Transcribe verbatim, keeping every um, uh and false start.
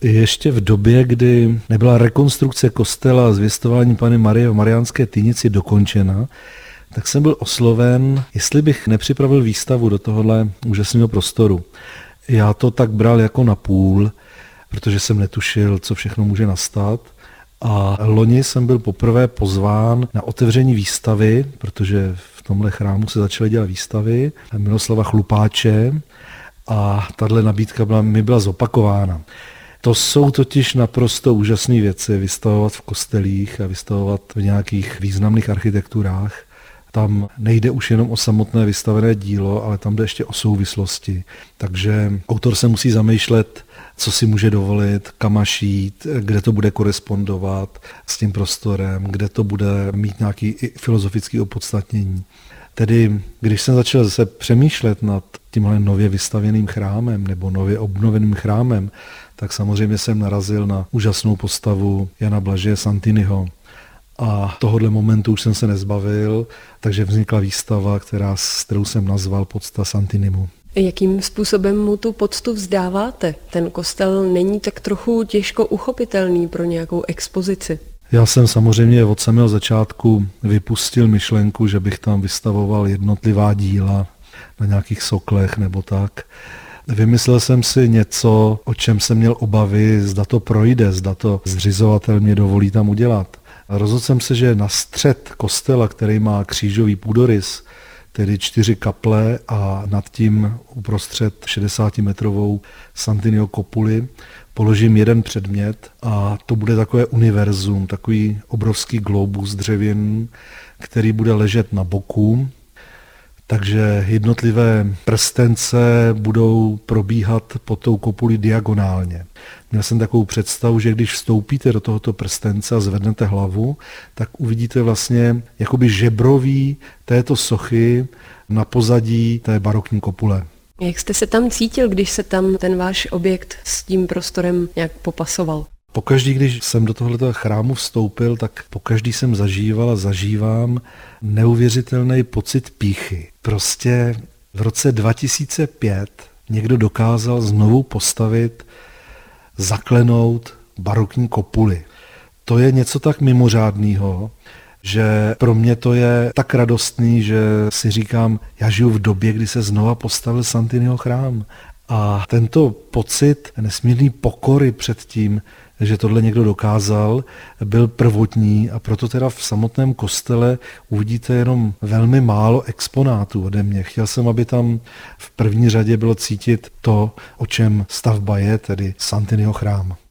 Ještě v době, kdy nebyla rekonstrukce kostela a zvěstování Panny Marie v Mariánské Týnici dokončena, tak jsem byl osloven, jestli bych nepřipravil výstavu do tohohle úžasného prostoru. Já to tak bral jako na půl, protože jsem netušil, co všechno může nastat. A loni jsem byl poprvé pozván na otevření výstavy, protože v tomhle chrámu se začaly dělat výstavy, Miloslava Chlupáče, a tahle nabídka byla, mi byla zopakována. To jsou totiž naprosto úžasné věci, vystavovat v kostelích a vystavovat v nějakých významných architekturách. Tam nejde už jenom o samotné vystavené dílo, ale tam jde ještě o souvislosti. Takže autor se musí zamýšlet, co si může dovolit, kam má šít, kde to bude korespondovat s tím prostorem, kde to bude mít nějaký filozofický opodstatnění. Tedy, když jsem začal zase přemýšlet nad tímhle nově vystavěným chrámem nebo nově obnoveným chrámem, tak samozřejmě jsem narazil na úžasnou postavu Jana Blažeje Santiniho. A tohohle momentu už jsem se nezbavil, takže vznikla výstava, která, s kterou jsem nazval Pocta Santinimu. Jakým způsobem mu tu poctu vzdáváte? Ten kostel není tak trochu těžko uchopitelný pro nějakou expozici. Já jsem samozřejmě od samého začátku vypustil myšlenku, že bych tam vystavoval jednotlivá díla na nějakých soklech nebo tak. Vymyslel jsem si něco, o čem jsem měl obavy, zda to projde, zda to zřizovatel mě dovolí tam udělat. Rozhodl jsem se, že na střed kostela, který má křížový půdorys, tedy čtyři kaple a nad tím uprostřed šedesátimetrovou Santinio kopuli, položím jeden předmět a to bude takové univerzum, takový obrovský globus dřevěný, který bude ležet na boku. Takže jednotlivé prstence budou probíhat pod tou kopulí diagonálně. Měl jsem takovou představu, že když vstoupíte do tohoto prstence a zvednete hlavu, tak uvidíte vlastně jakoby žebroví této sochy na pozadí té barokní kopule. Jak jste se tam cítil, když se tam ten váš objekt s tím prostorem nějak popasoval? Pokaždý, když jsem do tohoto chrámu vstoupil, tak pokaždý jsem zažíval a zažívám neuvěřitelný pocit pýchy. Prostě v roce dva tisíce pět někdo dokázal znovu postavit, zaklenout barokní kopuli. To je něco tak mimořádného, že pro mě to je tak radostný, že si říkám, já žiju v době, kdy se znova postavil Santiniho chrám. A tento pocit nesmírný pokory před tím, že tohle někdo dokázal, byl prvotní a proto teda v samotném kostele uvidíte jenom velmi málo exponátů ode mě. Chtěl jsem, aby tam v první řadě bylo cítit to, o čem stavba je, tedy Santiniho chrám.